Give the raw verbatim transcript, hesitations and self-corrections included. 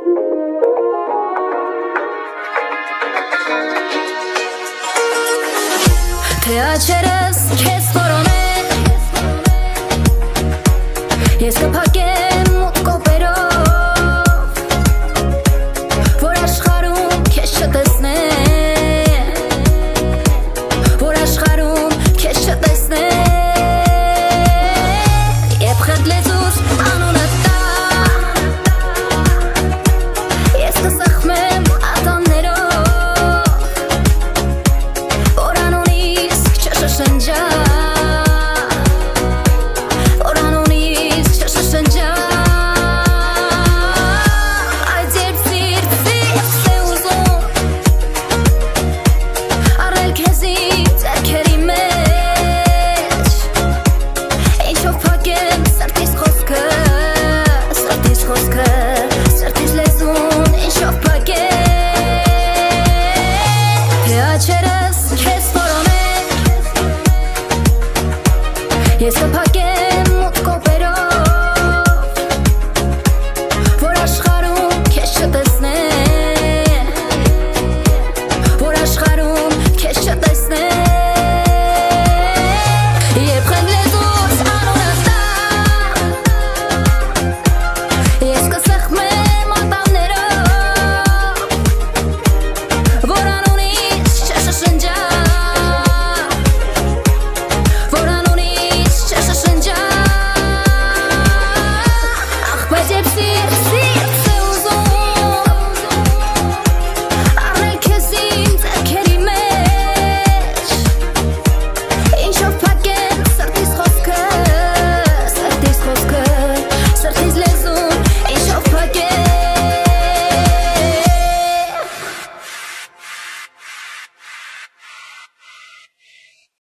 Թե աչերս քեզ խորոնել Ես կփակեմ մութ կոպերով Որ աշխարհում քեզ չտեսնեմ Որ աշխարհում քեզ չտեսնեմ Երբ խենթ լեզուս անունդ տա Ես կսխմեմ ատամներով Որ անունիս չշշնջա Որ անունիս չշշնջա Այդ երբ սիրտս է ուզում Առել քեզ իմ ձեռքերի մեջ Ինչով փակեմ սրտիս խոսքը Սրտիս խոսքը Սրտիս լեզուն ինչով փակեմ Թե աչերս քեզ խորոնել Ես կփակեմ մութ կոպերով Որ աշխարհում քեզ չտեսնեմ Որ աշխարհում քեզ չտեսնեմ Երբ խենթ լեզուս անունդ տա Ես կսխմեմ ատամներով Որ անունիս չշշնջա Որ անունիս չշշնջա Ախ, բայց երբ սիրտս